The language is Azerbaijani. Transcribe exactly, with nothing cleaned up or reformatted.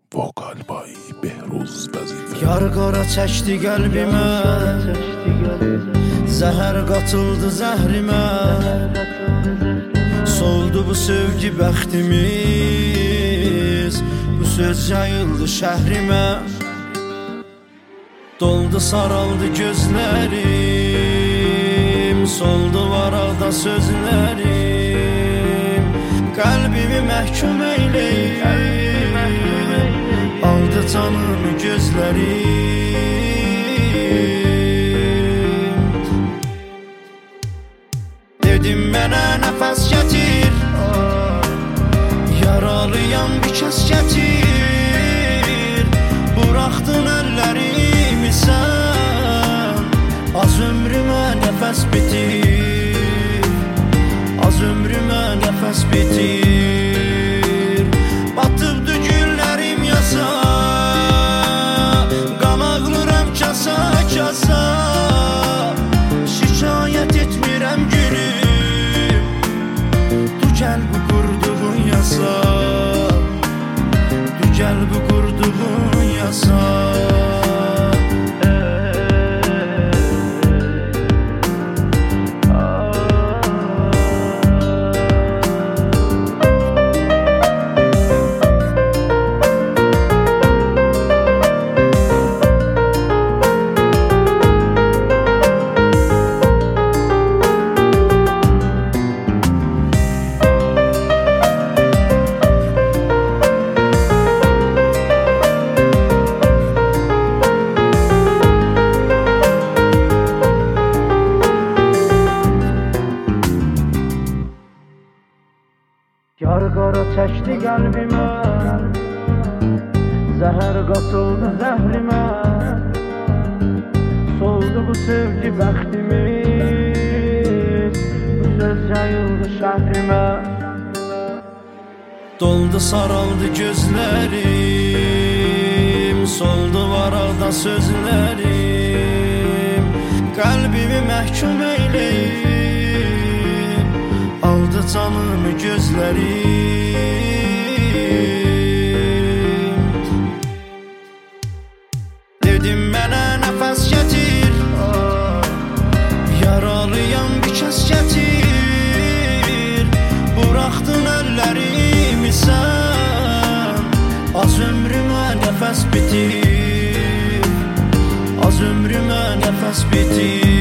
Vokal bay Behruz vəzifə. Yar qara çəkdi qəlbimə, zəhər qatıldı zəhrimə, soldu bu sevgi bəxtimiz, bu söz yayıldı şəhrimə, doldu saraldı gözlərim, soldu varada sözlərim, qəlbimi məhkum eyləyib, aldı canımı gözlərim. Dedim mənə nəfəs gətir, yaralıyam bir kəs gətir, buraxdın əllərimi sən, az ömrümə nəfəs bitir, az ömrümə nəfəs bitir, batıbdı güllərim yasa, qan ağlıram kasa kasa, şikayət etmirəm gülüm, du gəl bu qurduğun yasa, du gəl bu qurduğun yasa. Yar qara çəkdi qəlbimə, zəhər qatıldı zəhrimə, soldu bu sevgi bəxtimiz, bu söz yayıldı şəhrimə, doldu saraldı gözlərim, soldu varada sözlərim, qəlbimi məhkum eyləyib, aldı canımı gözlərim. Dedim mənə nəfəs gətir, yaralıyam bir kəs gətir, buraxdın əllərimi sən, az ömrümə nəfəs bitir, az ömrümə nəfəs bitir.